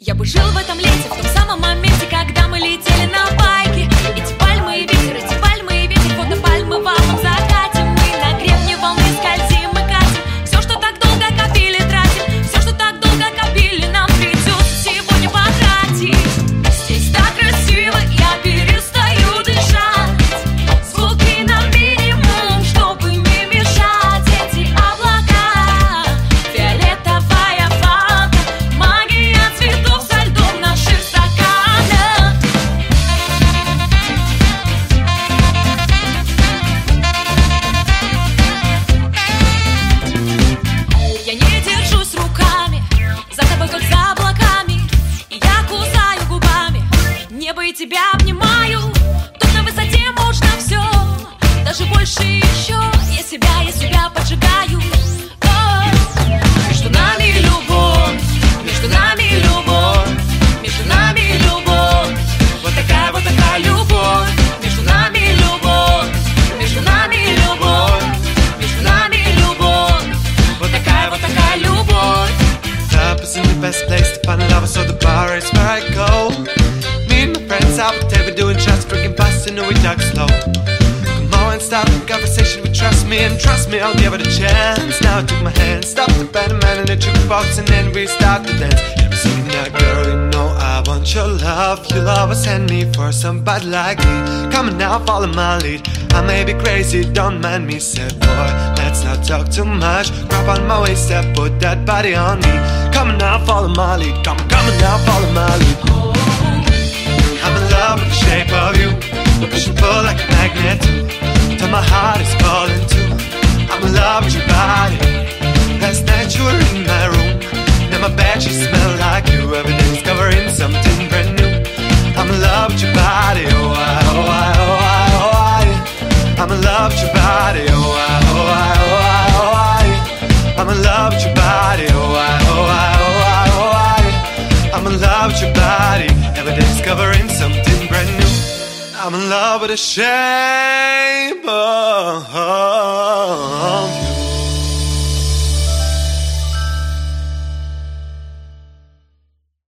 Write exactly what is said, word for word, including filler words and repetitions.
Я бы жил в этом лете, в том самом моменте, когда мы летели на байке. Эти пальмы и ветер, эти пальмы и ветер, фото пальмы в алом закате. Мы на гребне волны скользим и катим. Все, что так долго копили, тратим. Все, что так долго копили, нам придется сегодня потратить. Здесь так красиво, я перестаю дышать. Звуки на минимум, чтобы не мешать. Эти облака, фиолетовая фалка, магия цветов со льдом наших стаканах. Я не держусь руками за тобой, как за облаками, и я кусаю губами небо и тебя обнимаю. Тут на высоте можно все, даже больше еще. Я себя, я себя поджигаю. О, между нами любовь, между нами любовь, между нами любовь. Вот такая, вот такая любовь. Между нами любовь, между нами любовь, между нами любовь. Вот такая, вот такая любовь. Club isn't the best place to find love, so the bar is where I go. Me and my friends out the table doing shots, drinking fast and we talk slow. Come on, start the conversation, but trust me and trust me, I'll give it a chance. Now I took my hand, stopped the band, man in the jukebox, and then we start to dance. And we're singing now, girl, you know I want your love. You'll always send me for somebody like me. Come on now, follow my lead. I may be crazy, don't mind me, said boy. Let's not talk too much. Grab on my waist, step, put that body on me. Come on now, follow my lead. Come on, come on now, follow my lead. I'm in love with the shape of you. Push and pull like a magnet. Till my heart is calling too. I'm in love with your body. Last night you were in my room. Now my bed sheets smell like you. Every day discovering something brand new. I'm in love with your body. Oh I, oh I, oh I, oh I. I'm in love with your body. Oh I, oh I, oh I, oh I. I'm in love with your body. Oh I, oh I, oh I, oh I. I'm in love with your body. Every day discovering something brand new. I'm in love with the shape of